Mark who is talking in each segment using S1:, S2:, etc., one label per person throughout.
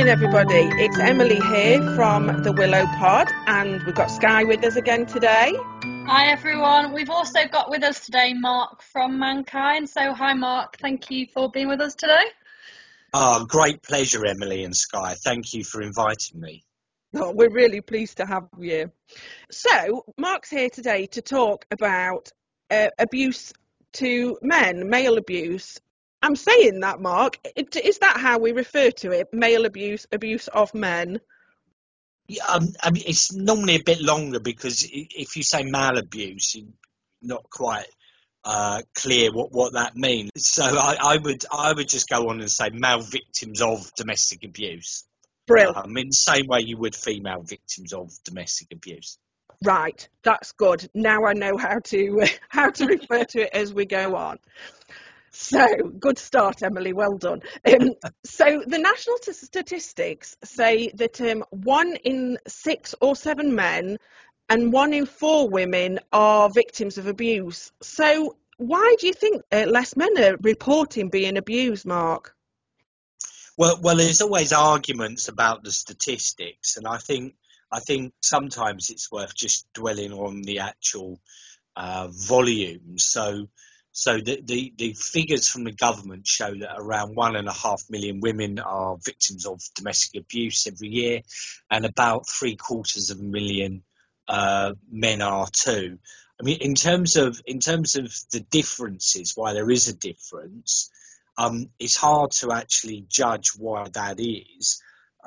S1: morning, everybody. It's Emily here from the Willow Pod, and we've got Sky with us again today.
S2: Hi, everyone. We've also got with us today Mark from Mankind. So, hi, Mark. Thank you for being with us today.
S3: Great pleasure, Emily and Sky. Thank you for inviting me.
S1: Oh, we're really pleased to have you. So, Mark's here today to talk about abuse to men, male abuse. I'm saying that, Mark. Is that how we refer to it? Male abuse, abuse of men?
S3: Yeah, I mean, it's normally a bit longer because if you say male abuse, you're not quite clear what that means. So I would just go on and say male victims of domestic abuse.
S1: Brill.
S3: In the same way you would female victims of domestic abuse.
S1: Right, that's good. Now I know how to refer to it as we go on. So, good start, Emily. Well done. So, the national statistics say that 1 in 6 or 7 men and 1 in 4 women are victims of abuse. So, why do you think less men are reporting being abused, Mark?
S3: Well, there's always arguments about the statistics, and I think sometimes it's worth just dwelling on the actual volume. So the figures from the government show that around 1.5 million women are victims of domestic abuse every year, and about 750,000 men are too. I mean, in terms of the differences, why there is a difference, it's hard to actually judge why that is,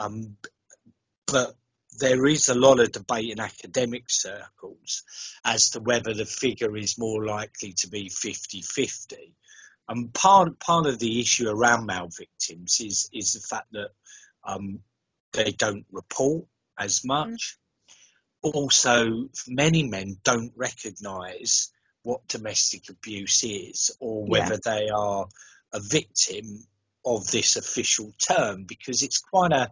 S3: but there is a lot of debate in academic circles as to whether the figure is more likely to be 50-50. And part of the issue around male victims is the fact that they don't report as much. Also, many men don't recognise what domestic abuse is, or whether they are a victim of this official term, because it's quite a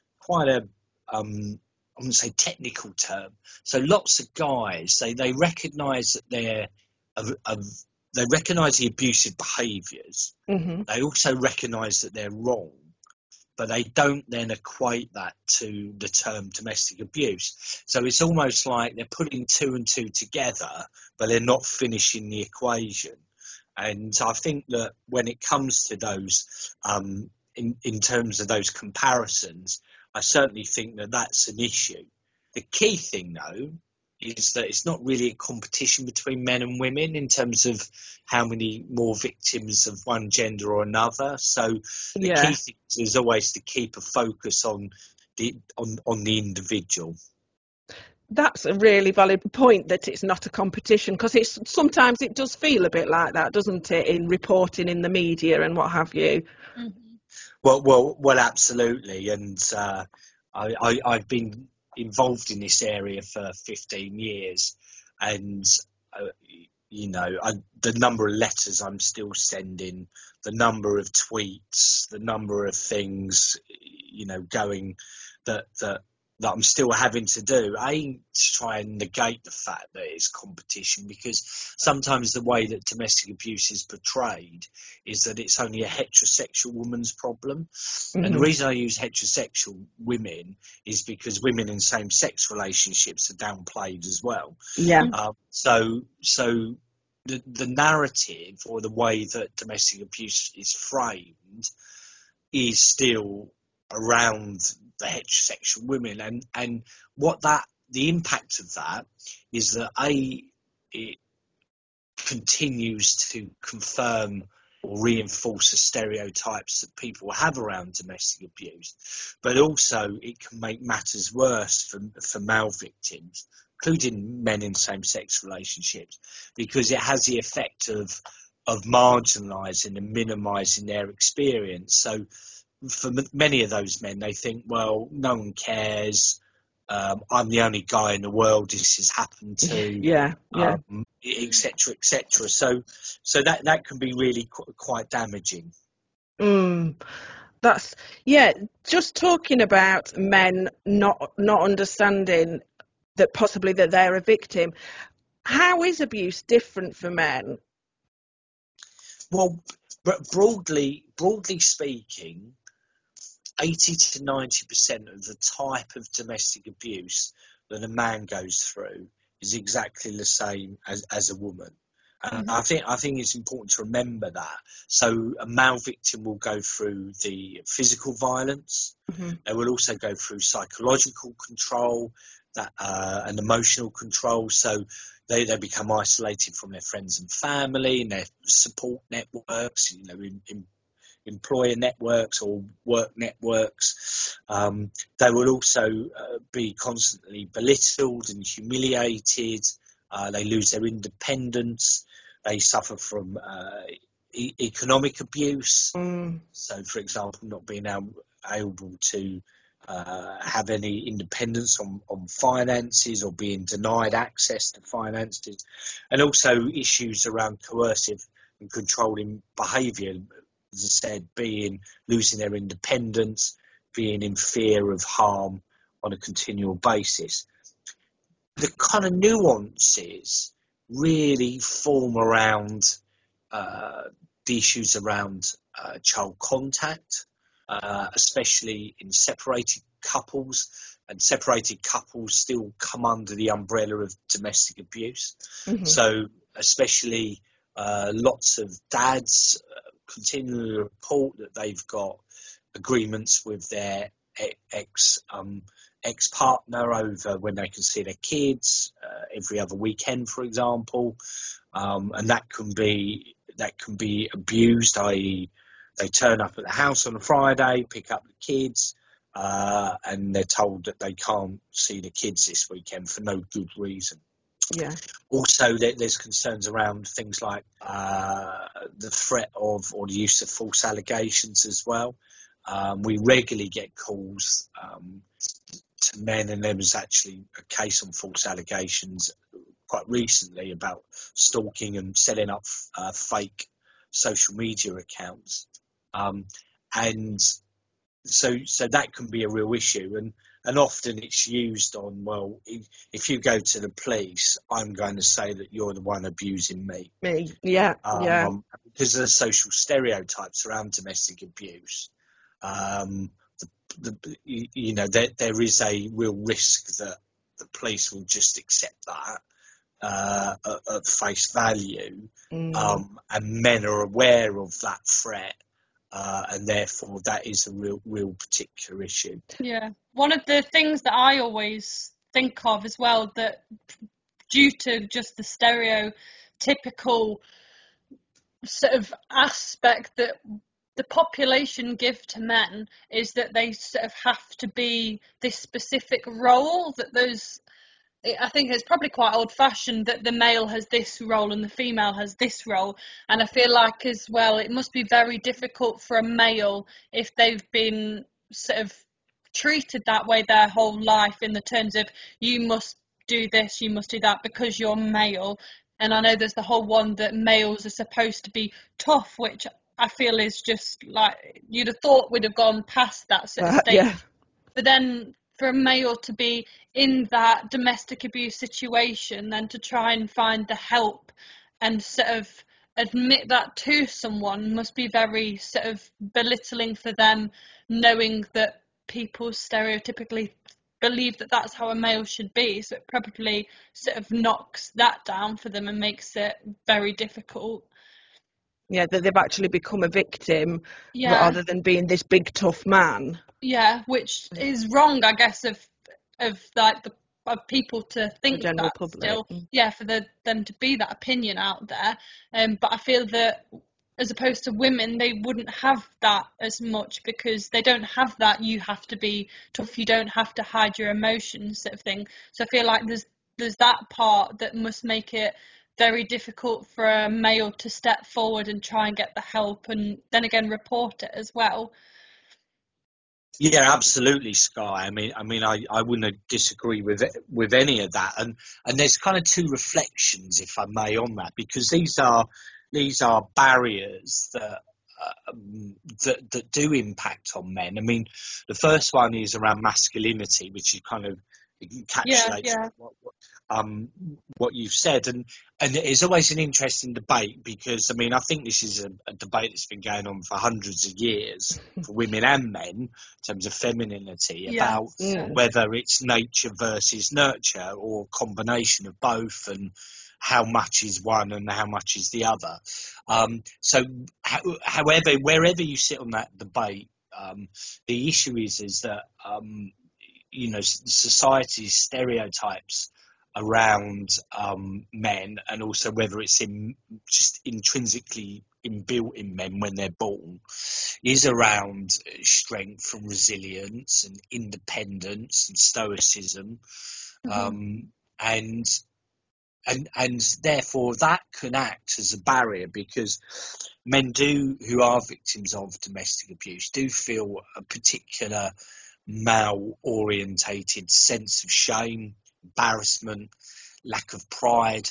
S3: I wouldn't say technical term. So lots of guys, they recognise that they recognise the abusive behaviours. Mm-hmm. They also recognise that they're wrong, but they don't then equate that to the term domestic abuse. So it's almost like they're putting 2 and 2 together, but they're not finishing the equation. And I think that when it comes to those, in terms of those comparisons, I certainly think that that's an issue. The key thing, though, is that it's not really a competition between men and women in terms of how many more victims of one gender or another. So the key thing is always to keep a focus on the individual.
S1: That's a really valid point, that it's not a competition, because sometimes it does feel a bit like that, doesn't it, in reporting in the media and what have you.
S3: Mm-hmm. Well, absolutely. And I've been involved in this area for 15 years, and the number of letters I'm still sending, the number of tweets, the number of things going that I'm still having to do, to try and negate the fact that it's competition, because sometimes the way that domestic abuse is portrayed is that it's only a heterosexual woman's problem. Mm-hmm. And the reason I use heterosexual women is because women in same-sex relationships are downplayed as well.
S1: Yeah.
S3: So the narrative, or the way that domestic abuse is framed, is still around the heterosexual women, and the impact of that is that it continues to confirm or reinforce the stereotypes that people have around domestic abuse, but also it can make matters worse for male victims, including men in same-sex relationships, because it has the effect of marginalising and minimising their experience. So for many of those men, they think, well, no one cares. I'm the only guy in the world this has happened to. Et cetera, et cetera. So that can be really quite damaging.
S1: That's just talking about men not understanding that possibly that they're a victim. How is abuse different for men?
S3: Well, broadly speaking, 80 to 90% of the type of domestic abuse that a man goes through is exactly the same as a woman. And I think it's important to remember that. So a male victim will go through the physical violence. They will also go through psychological control and emotional control. So they become isolated from their friends and family and their support networks, in employer networks or work networks. They will also be constantly belittled and humiliated. They lose their independence. They suffer from economic abuse. So, for example, not being able to have any independence on finances, or being denied access to finances, and also issues around coercive and controlling behaviour. As I said, losing their independence, being in fear of harm on a continual basis. The kind of nuances really form around the issues around child contact, especially in separated couples, and separated couples still come under the umbrella of domestic abuse. So especially lots of dads continually report that they've got agreements with their ex-partner over when they can see their kids every other weekend, for example, and that can be abused, i.e. they turn up at the house on a Friday, pick up the kids, and they're told that they can't see the kids this weekend for no good reason.
S1: Yeah.
S3: Also, there's concerns around things like the threat of or the use of false allegations as well. We regularly get calls to men, and there was actually a case on false allegations quite recently about stalking and setting up fake social media accounts, and so that can be a real issue, and often it's used on, well, if you go to the police, I'm going to say that you're the one abusing me.
S1: Yeah.
S3: Because of the social stereotypes around domestic abuse. There is a real risk that the police will just accept that at face value, and men are aware of that threat, and therefore that is a real particular issue.
S2: Yeah, one of the things that I always think of as well, that due to just the stereotypical sort of aspect that the population give to men, is that they sort of have to be this specific role, that those, I think it's probably quite old-fashioned that the male has this role and the female has this role, and I feel like as well it must be very difficult for a male if they've been sort of treated that way their whole life, in the terms of you must do this, you must do that because you're male. And I know there's the whole one that males are supposed to be tough, which I feel is just like, you'd have thought we'd have gone past that sort of stage.
S1: Yeah.
S2: But then for a male to be in that domestic abuse situation, then to try and find the help and sort of admit that to someone must be very sort of belittling for them, knowing that people stereotypically believe that that's how a male should be. So it probably sort of knocks that down for them and makes it very difficult.
S1: Yeah, that they've actually become a victim,
S2: Yeah.
S1: rather than being this big tough man.
S2: Yeah, which is wrong, I guess, of like of people to think
S1: The general
S2: that
S1: public.
S2: still. Yeah, for them to be that opinion out there. But I feel that as opposed to women, they wouldn't have that as much, because they don't have that you have to be tough, you don't have to hide your emotions sort of thing. So I feel like there's that part that must make it very difficult for a male to step forward and try and get the help, and then again report it as well.
S3: Yeah, absolutely, Sky. I mean, I wouldn't disagree with any of that, and there's kind of two reflections, if I may, on that, because these are barriers that do impact on men. I mean, the first one is around masculinity, which you kind of encapsulates
S2: yeah.
S3: what you've said, and it's always an interesting debate, because I mean, I think this is a debate that's been going on for hundreds of years for women and men in terms of femininity,
S2: Yeah.
S3: about whether it's nature versus nurture or combination of both, and how much is one and how much is the other. However, wherever you sit on that debate, the issue is that society's stereotypes around men, and also whether it's just intrinsically inbuilt in men when they're born, is around strength and resilience and independence and stoicism, and therefore that can act as a barrier, because men who are victims of domestic abuse do feel a particular male orientated sense of shame, embarrassment, lack of pride,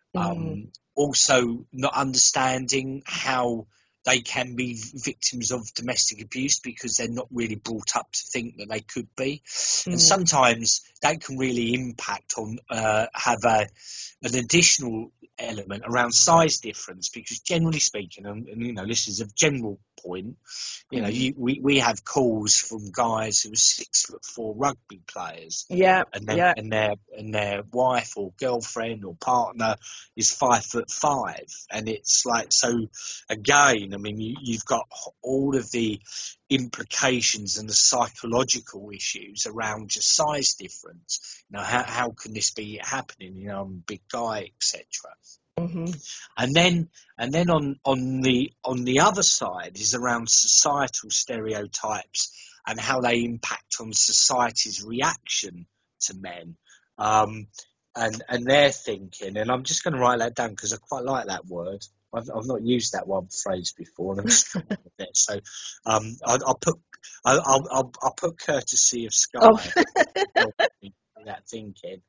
S3: also not understanding how they can be victims of domestic abuse because they're not really brought up to think that they could be. And sometimes that can really impact on have an additional element around size difference, because generally speaking, and this is a general point, we have calls from guys who are 6'4" rugby players, and their wife or girlfriend or partner is 5'5", and it's like, so again, I mean, you've got all of the implications and the psychological issues around just size difference. How can this be happening? I'm a big guy, etc. And then on the other side is around societal stereotypes and how they impact on society's reaction to men, and their thinking. And I'm just going to write that down because I quite like that word. I've not used that one phrase before, and I'm struggling with it. So I'll put courtesy of Sky. That thinking.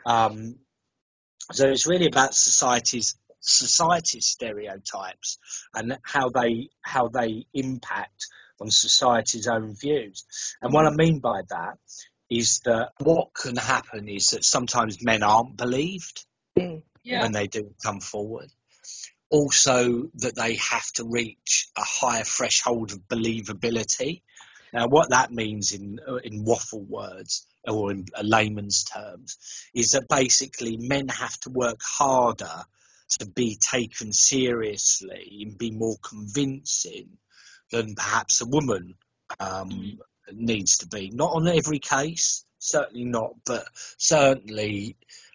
S3: So it's really about society's stereotypes and how they impact on society's own views. And what I mean by that is that what can happen is that sometimes men aren't believed when they do come forward. Also, that they have to reach a higher threshold of believability. Now, what that means in waffle words, or in layman's terms, is that basically men have to work harder to be taken seriously and be more convincing than perhaps a woman needs to be. Not on every case, certainly not, but certainly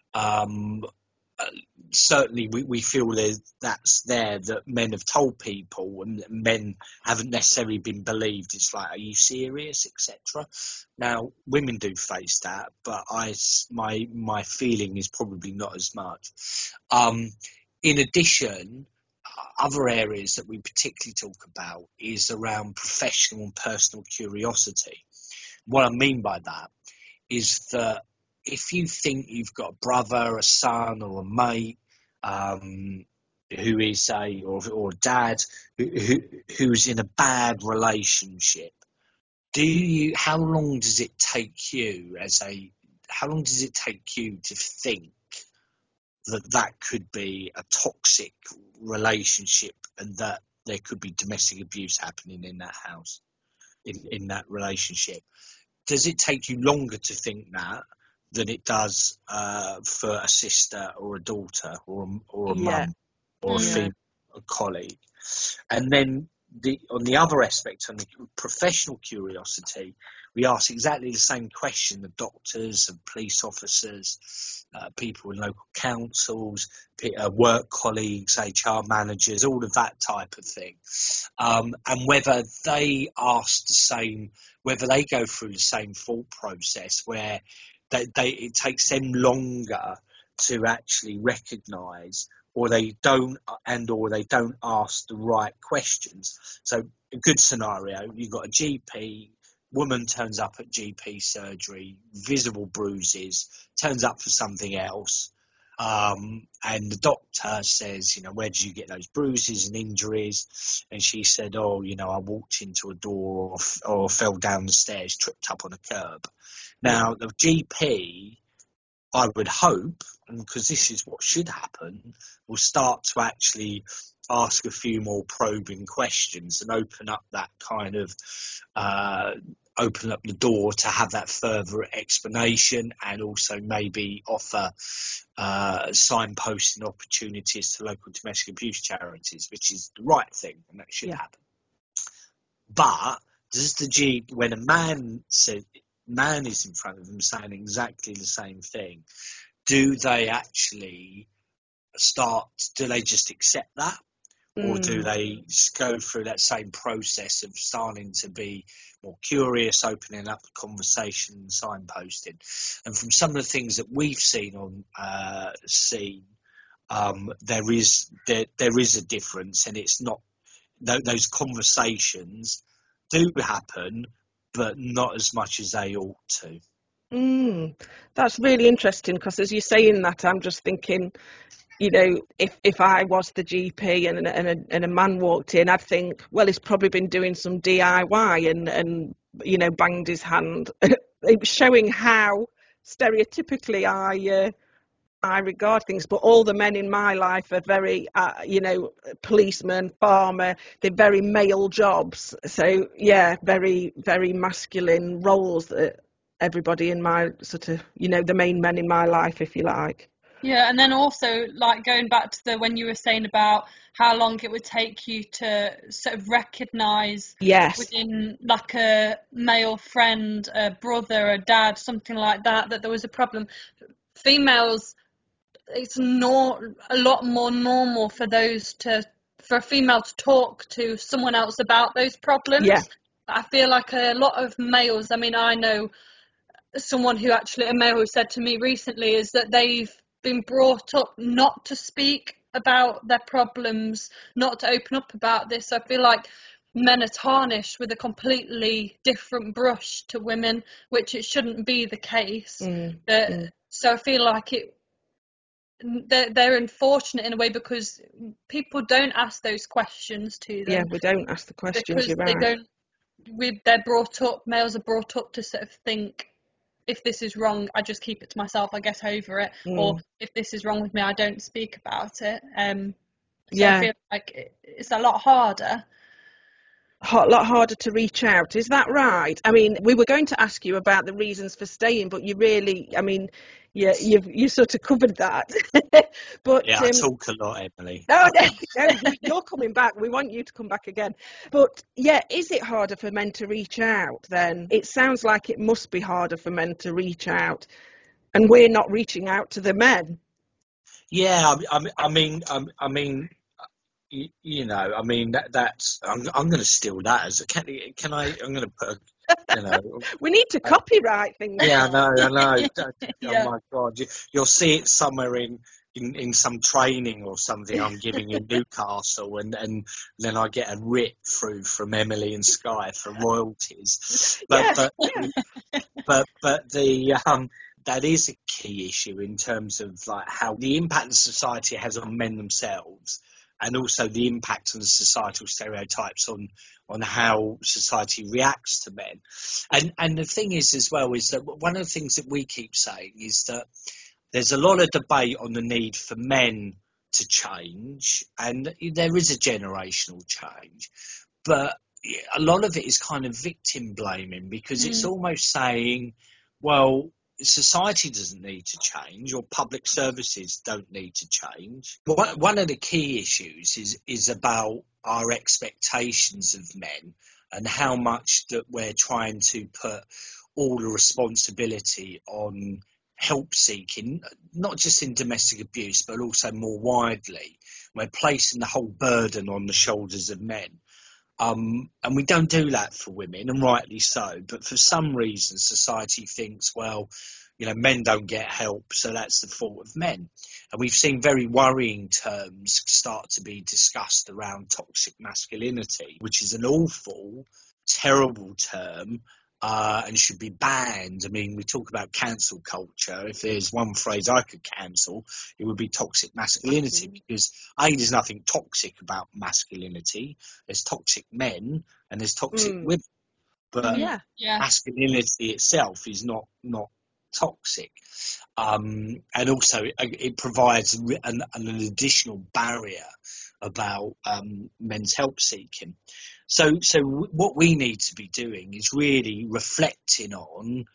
S3: we feel that men have told people, and men haven't necessarily been believed. It's like, are you serious, etc. Now, women do face that, but my feeling is probably not as much. In addition, other areas that we particularly talk about is around professional and personal curiosity. What I mean by that is that if you think you've got a brother, a son, or a mate who is or a dad who's in a bad relationship, how long does it take you to think that could be a toxic relationship, and that there could be domestic abuse happening in that house, in that relationship? Does it take you longer to think that than it does for a sister or a daughter or a mum or a female colleague? And then on the other aspect, on the professional curiosity, we ask exactly the same question of doctors and police officers, people in local councils, work colleagues, HR managers, all of that type of thing, and whether they go through the same thought process where it takes them longer to actually recognise, or they don't ask the right questions. So a good scenario, you've got a GP, woman turns up at GP surgery, visible bruises, turns up for something else, and the doctor says, where did you get those bruises and injuries? And she said, I walked into a door or fell down the stairs, tripped up on a curb. Now, the GP, I would hope, because this is what should happen, will start to actually ask a few more probing questions and open up that kind of open up the door to have that further explanation, and also maybe offer signposting opportunities to local domestic abuse charities, which is the right thing, and that should happen. But does when a man is in front of them saying exactly the same thing, do they just accept that? Or do they go through that same process of starting to be more curious, opening up the conversation and signposting? And from some of the things that we've seen on Scene, there is a difference, and it's not those conversations do happen, but not as much as they ought to.
S1: That's really interesting, because as you're saying that, I'm just thinking, you know, if I was the GP and a man walked in, I'd think, well, he's probably been doing some DIY and you know, banged his hand. It was showing how stereotypically I regard things. But all the men in my life are very, you know, policeman, farmer. They're very male jobs. So yeah, very, very masculine roles that everybody in my sort of, you know, the main men in my life, if you like.
S2: Yeah, and then also, like, going back to when you were saying about how long it would take you to sort of recognise within, like, a male friend, a brother, a dad, something like that, that there was a problem. Females, it's not a lot more normal for a female to talk to someone else about those problems.
S1: Yeah.
S2: I feel like a lot of males, I mean, I know a male who said to me recently is that they've been brought up not to speak about their problems, not to open up about this. I feel like men are tarnished with a completely different brush to women, which it shouldn't be the case. So I feel like they're unfortunate in a way, because people don't ask those questions to them.
S1: Yeah, we don't ask the questions,
S2: because
S1: you're right.
S2: males are brought up to sort of think, if this is wrong, I just keep it to myself, I get over it. Or if this is wrong with me, I don't speak about it. So I feel like it's a lot harder.
S1: A lot harder to reach out, is that right? I mean, we were going to ask you about the reasons for staying, but you really, I mean, you sort of covered that. But
S3: yeah, I talk a lot, Emily.
S1: No, you're coming back. We want you to come back again. But yeah, is it harder for men to reach out then? It sounds like it must be harder for men to reach out, and we're not reaching out to the men.
S3: Yeah, I mean, you know, I mean that's. I'm going to steal that as a. Can I? I'm going to put.
S1: We need to copyright things.
S3: Yeah, I know.
S2: Yeah.
S3: Oh my God, you'll see it somewhere in some training or something I'm giving in Newcastle, and then I get a writ through from Emily and Sky for royalties. But the that is a key issue in terms of like how the impact the society has on men themselves, and also the impact on the societal stereotypes on how society reacts to men. And the thing is as well is that one of the things that we keep saying is that there's a lot of debate on the need for men to change, and there is a generational change, but a lot of it is kind of victim blaming, because it's almost saying, well, society doesn't need to change, or public services don't need to change. But one of the key issues is about our expectations of men, and how much that we're trying to put all the responsibility on help seeking, not just in domestic abuse, but also more widely. We're placing the whole burden on the shoulders of men. And we don't do that for women, and rightly so. But for some reason, society thinks, well, you know, men don't get help, so that's the fault of men. And we've seen very worrying terms start to be discussed around toxic masculinity, which is an awful, terrible term. And should be banned. I mean, we talk about cancel culture. If there's one phrase I could cancel, it would be toxic masculinity, because there's nothing toxic about masculinity. There's toxic men and there's toxic women. but
S1: Yeah.
S2: Yeah.
S3: masculinity itself is not toxic. And also it provides an additional barrier about men's help seeking. So what we need to be doing is really reflecting on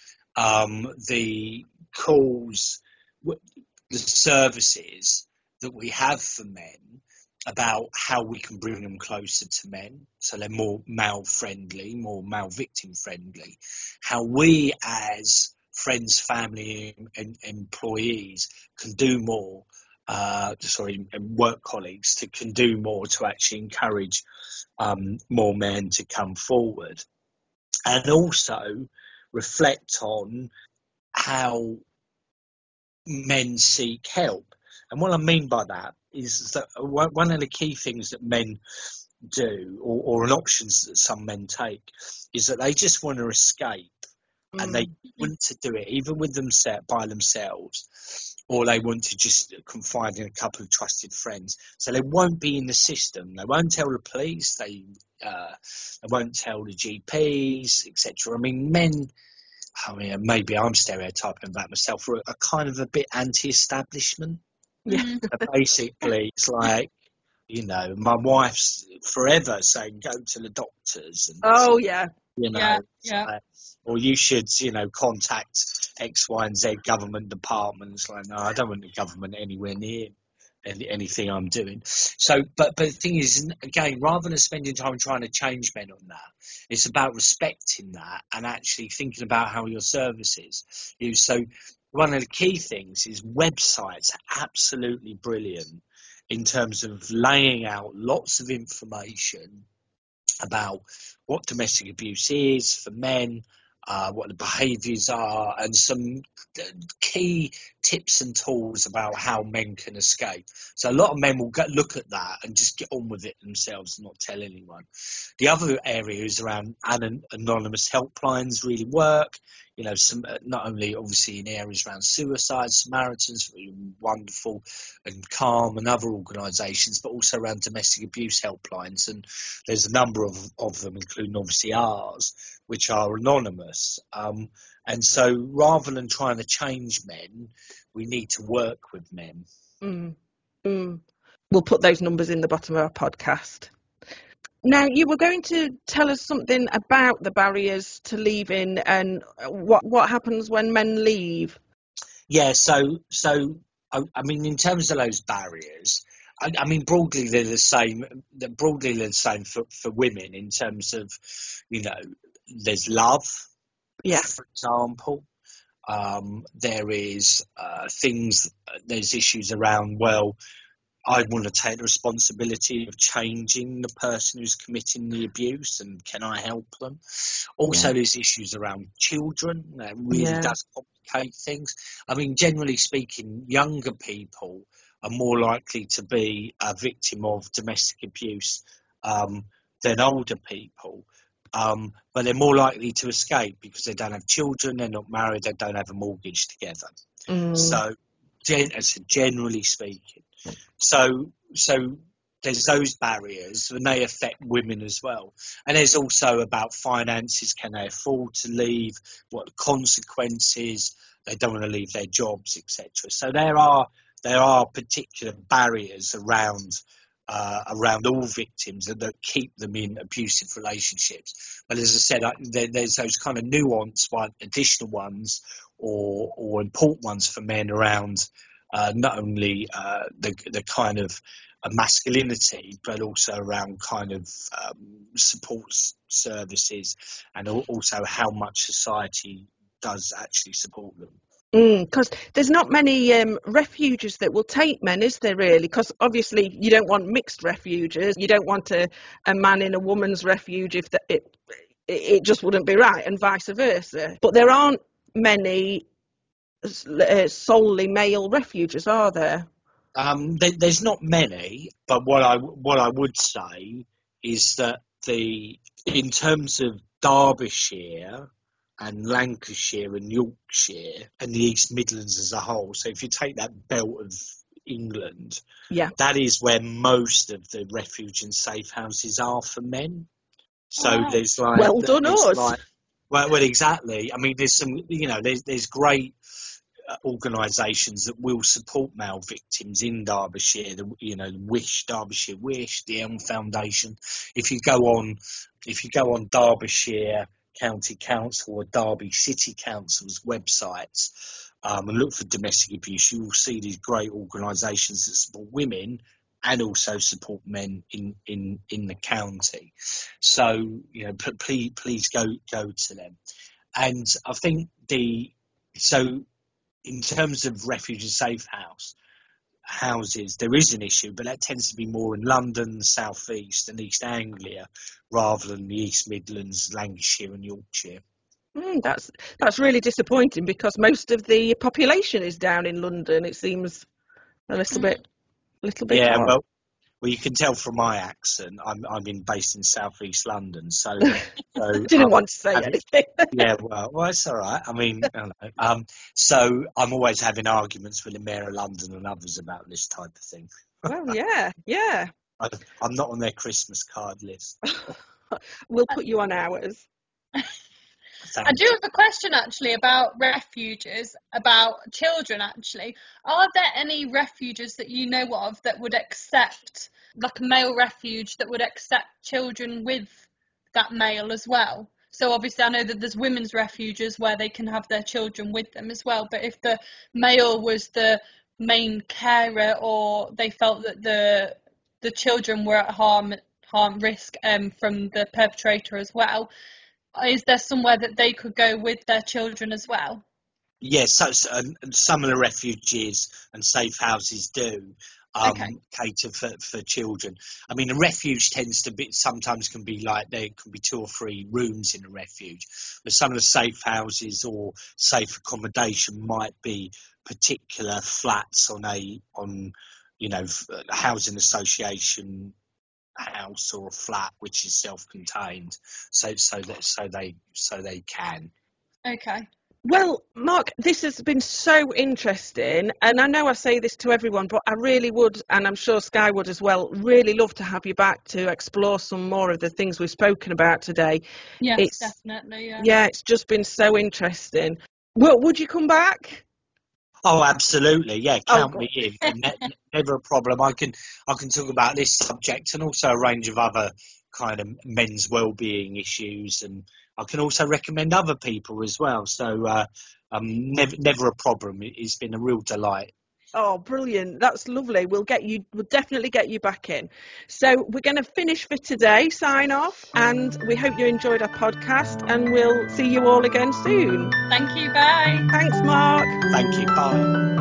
S3: the calls, the services that we have for men, about how we can bring them closer to men, so they're more male friendly, more male victim friendly. How we as friends, family, and employees can do more. And work colleagues can do more to actually encourage more men to come forward, and also reflect on how men seek help. And what I mean by that is that one of the key things that men do, or an options that some men take, is that they just want to escape, and they want to do it either with themselves, by themselves, or they want to just confide in a couple of trusted friends. So they won't be in the system. They won't tell the police. They won't tell the GPs, etc. I mean, men. I mean, maybe I'm stereotyping about myself. Are kind of a bit anti-establishment.
S1: Yeah.
S3: Basically, it's like, my wife's forever saying go to the doctors, and
S1: Oh yeah.
S2: Yeah. Yeah.
S3: or you should, contact X, Y, and Z government departments. Like, no, I don't want the government anywhere near anything I'm doing. So, but the thing is, again, rather than spending time trying to change men on that, it's about respecting that and actually thinking about how your service is used. So, one of the key things is websites are absolutely brilliant in terms of laying out lots of information about what domestic abuse is for men, what the behaviours are, and some key tips and tools about how men can escape. So a lot of men will look at that and just get on with it themselves and not tell anyone. The other areas around anonymous helplines really work. Some not only obviously in areas around suicide, Samaritans, wonderful, and Calm and other organisations, but also around domestic abuse helplines. And there's a number of them, including obviously ours, which are anonymous. And so rather than trying to change men, we need to work with men.
S1: We'll put those numbers in the bottom of our podcast. Now, you were going to tell us something about the barriers to leaving and what happens when men leave.
S3: Yeah, so I mean, in terms of those barriers, I mean, broadly they're the same. Broadly they're the same for women in terms of, there's love,
S1: Yeah.
S3: for example. There is there's issues around, well, I want to take the responsibility of changing the person who's committing the abuse, and can I help them? Also, there's issues around children. That really does complicate things. I mean, generally speaking, younger people are more likely to be a victim of domestic abuse than older people. But they're more likely to escape because they don't have children, they're not married, they don't have a mortgage together. So, generally speaking. So there's those barriers, and they affect women as well. And there's also about finances. Can they afford to leave? What the consequences? They don't want to leave their jobs, etc. So there are particular barriers around all victims that keep them in abusive relationships. But as I said, there's those kind of nuanced additional ones or important ones for men around not only the kind of masculinity, but also around kind of support services, and also how much society does actually support them.
S1: Because there's not many refuges that will take men, is there really? Because obviously you don't want mixed refuges. You don't want a man in a woman's refuge if it just wouldn't be right, and vice versa. But there aren't many solely male refuges, are there?
S3: There's not many, but what I would say is that in terms of Derbyshire and Lancashire and Yorkshire and the East Midlands as a whole, so if you take that belt of England,
S1: Yeah.
S3: that is where most of the refuge and safe houses are for men. So
S2: Wow.
S3: there's like,
S1: Well done
S3: there's
S1: us.
S3: like, well, exactly. I mean, there's some, there's great organisations that will support male victims in Derbyshire. The Wish, Derbyshire Wish, the Elm Foundation. If you go on Derbyshire County Council or Derby City Council's websites and look for domestic abuse, you will see these great organisations that support women and also support men in the county. So please go to them. And I think in terms of refuge and safe houses, there is an issue, but that tends to be more in London, South East and East Anglia rather than the East Midlands, Lancashire and Yorkshire.
S1: That's really disappointing because most of the population is down in London. It seems a little bit
S3: Yeah,
S1: odd.
S3: well, you can tell from my accent. I'm based in South East London, so
S1: Didn't want to say anything.
S3: Yeah, well, it's all right. I mean, I don't know. So I'm always having arguments with the Mayor of London and others about this type of thing.
S1: Well, yeah.
S3: I'm not on their Christmas card list.
S1: We'll put you on ours.
S2: I do have a question actually about refuges, about children actually. Are there any refuges that you know of that would accept, like a male refuge that would accept children with that male as well? So obviously I know that there's women's refuges where they can have their children with them as well, but if the male was the main carer or they felt that the children were at harm risk from the perpetrator as well, is there somewhere that they could go with their children as well?
S3: Yes, some of the refuges and safe houses do cater for children. I mean, a refuge sometimes can be like there can be 2 or 3 rooms in a refuge, but some of the safe houses or safe accommodation might be particular flats on a housing association house or a flat which is self-contained, so they can.
S2: Okay.
S1: Well, Mark, this has been so interesting, and I know I say this to everyone, but I really would, and I'm sure Skye would as well, really love to have you back to explore some more of the things we've spoken about today.
S2: Yes, definitely.
S1: Yeah, it's just been so interesting. Well, would you come back?
S3: Oh, absolutely. Yeah, count
S1: God.
S3: me in. Never a problem. I can talk about this subject and also a range of other kind of men's well-being issues, and I can also recommend other people as well. So never a problem. It's been a real delight.
S1: Oh, brilliant. That's lovely. We'll definitely get you back in. So we're going to finish for today, sign off, and we hope you enjoyed our podcast, and we'll see you all again soon.
S2: Thank you. Bye.
S1: Thanks, Mark.
S3: Thank you. Bye.